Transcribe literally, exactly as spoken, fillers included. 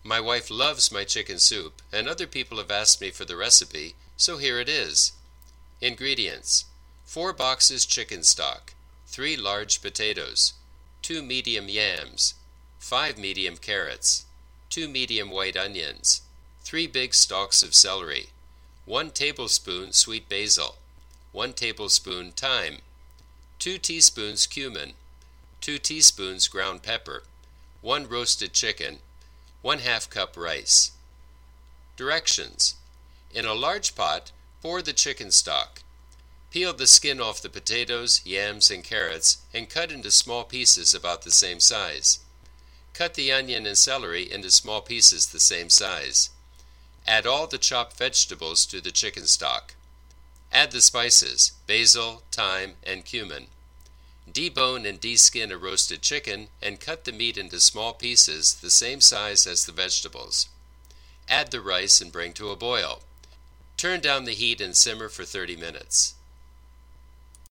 My wife loves my chicken soup, and other people have asked me for the recipe, so here it is. Ingredients: four boxes chicken stock, three large potatoes, two medium yams, five medium carrots, two medium white onions, three big stalks of celery, one tablespoon sweet basil, one tablespoon thyme, two teaspoons cumin, two teaspoons ground pepper, one roasted chicken, one half cup rice. Directions: in a large pot, pour the chicken stock. Peel the skin off the potatoes, yams, and carrots and cut into small pieces about the same size. Cut the onion and celery into small pieces the same size. Add all the chopped vegetables to the chicken stock. Add the spices, basil, thyme, and cumin. Debone and deskin a roasted chicken and cut the meat into small pieces the same size as the vegetables. Add the rice and bring to a boil. Turn down the heat and simmer for thirty minutes.